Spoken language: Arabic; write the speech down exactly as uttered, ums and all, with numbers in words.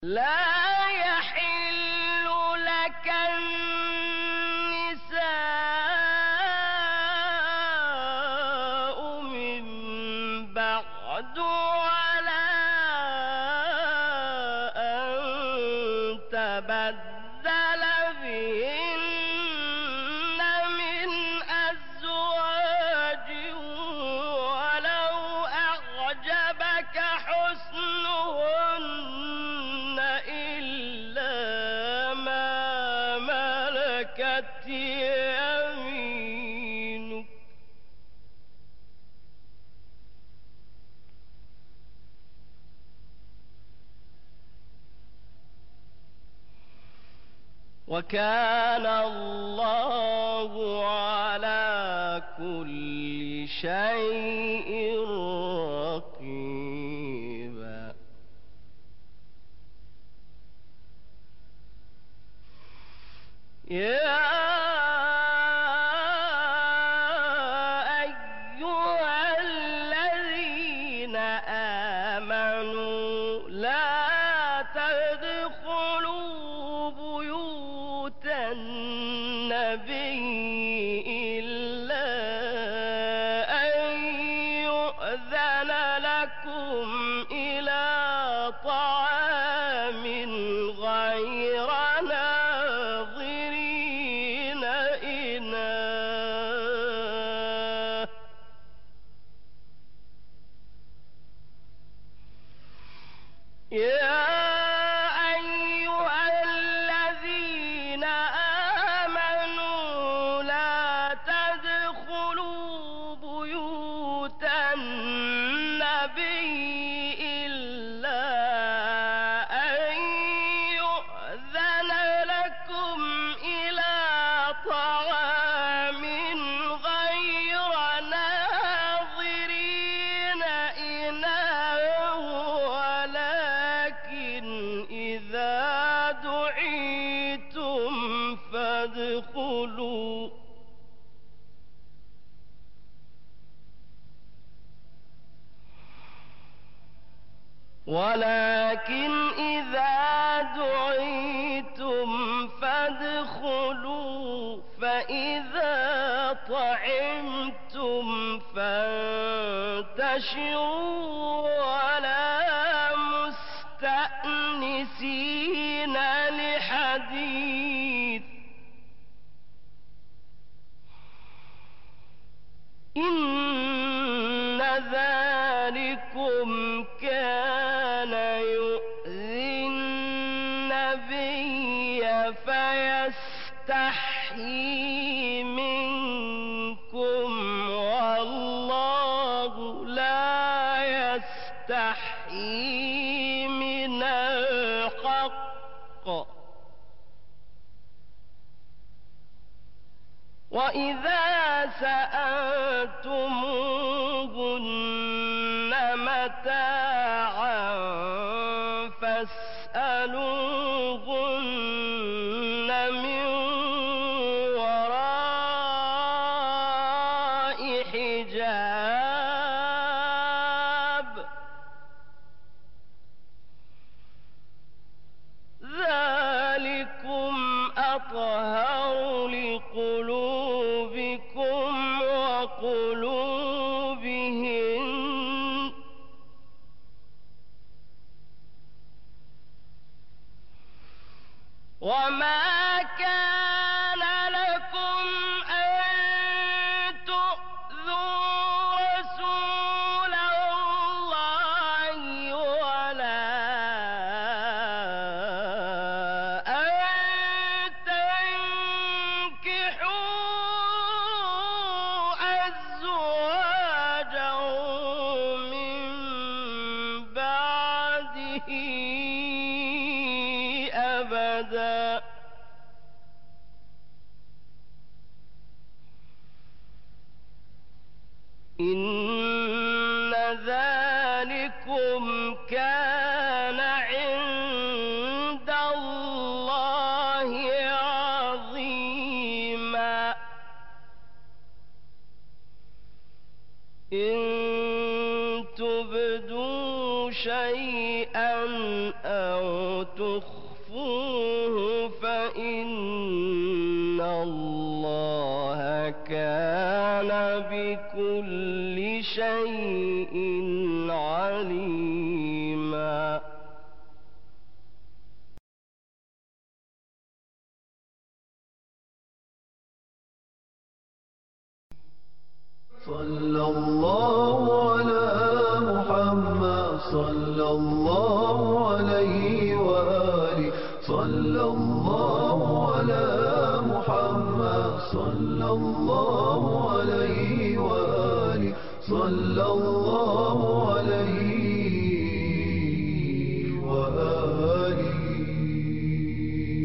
لا يحل لك النساء من بعد ولا أن تبدل بهن من أزواج ولو أعجبك حسنهن إلا ما ملكت يمينك وكان الله على كل شيء رقيبا. يا أيها الذين آمنوا لا تدخلوا بيوت النبي إلا أن يؤذن لكم إلى طعام غير ناظرين إناه يا أيها الذين آمنوا لا تدخلوا بيوت النبي إلا أن يؤذن لكم إلى طعام غير ناظرين إناه ولكن إذا دعيتم فادخلوا ولكن إذا دعيتم فادخلوا فإذا طعمتم فانتشروا ولا مستأنسين لحديث إن ذلكم كان يؤذي النبي فيستحيي منكم والله لا يستحيي من الحق وإذا سألتموهن متاعا فاسألوهن من وراء حجاب ذلكم أطهر لقلوبكم وقلوبهن وما كان لكم أن تؤذوا رسول الله ولا أبدا إن ذلكم كان عند الله عظيما. إن تبدوا شيئا أو عليما. صلى الله على محمد صلى الله عليه وآله صلى الله على محمد صلى الله عليه وآله صلى الله